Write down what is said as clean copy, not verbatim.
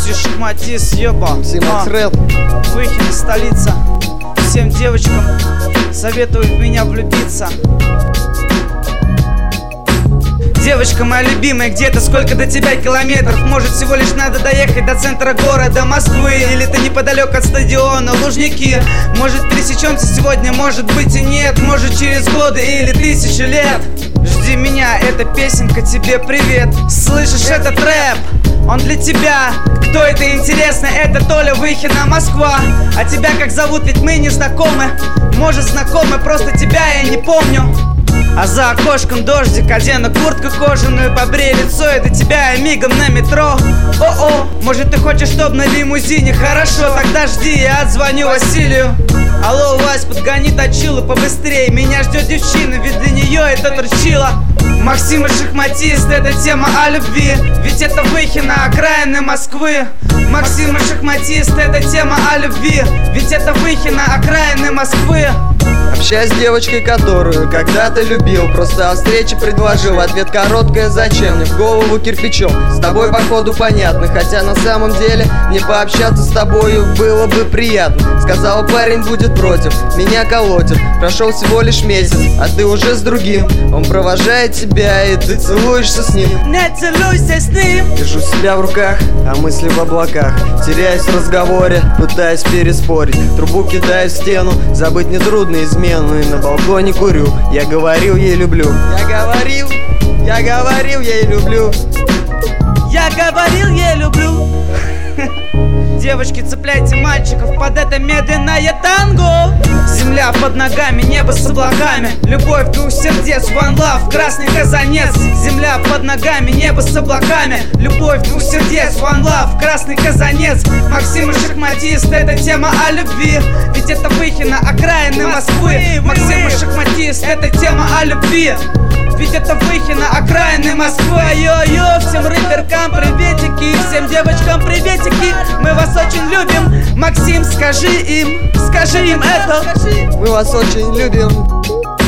MC Шахматист, ёба. Макс Рэп. Выхин, столица. Всем девочкам советую в меня влюбиться. Девочка моя любимая, где-то сколько до тебя километров? Может, всего лишь надо доехать до центра города Москвы? Или ты неподалеку от стадиона Лужники? Может, пересечемся сегодня, может быть и нет. Может, через годы или 1000 лет. Жди меня, эта песенка тебе привет. Слышишь, этот рэп, он для тебя. Кто это, интересно? Это Толя Выхина, Москва. А тебя как зовут? Ведь мы не знакомы. Может, знакомы, просто тебя я не помню. А за окошком дождик, одену куртку кожаную, побрей лицо, и до тебя я мигом на метро. О-о, может ты хочешь, чтоб на лимузине? Хорошо, тогда жди, я отзвоню Василию. Алло, Вась, подгони точилу побыстрее. Меня ждет девчина, ведь для нее это торчила. Максим и Шахматист, это тема о любви. Ведь это Выхина, окраины Москвы. Максим и Шахматист, это тема о любви. Ведь это Выхина, окраины Москвы. Общаюсь с девочкой, которую когда-то любил. Просто о встрече предложил, ответ короткое: зачем мне в голову кирпичом? С тобой походу понятно, хотя на самом деле мне пообщаться с тобою было бы приятно. Сказал, парень будет против, меня колотит. Прошел всего лишь месяц, а ты уже с другим. Он провожает тебя, и ты целуешься с ним. Не целуйся с ним. Держу себя в руках, а мысли в облаках. Теряюсь в разговоре, пытаюсь переспорить. Трубу кидаю в стену, забыть нетрудно измену. И на балконе курю, я говорил, ей люблю. Я говорил, ей люблю. Я говорил, ей люблю. Девочки, цепляйте мальчиков под это медленное танго. Земля под ногами, небо с облаками. Любовь двух сердец, one love, красный казанец. Земля под ногами, небо с облаками. Любовь двух сердец, one love, красный казанец. Максим и Шахматист, это тема о любви. Ведь это Выхина, окраины Москвы. Максим и Шахматист, это тема о любви. Ведь это Выхина, окраины Москвы. Йо-йо, всем рэперкам приветики, всем девочкам приветики. Мы вас очень любим. Максим, скажи им это. Мы вас очень любим.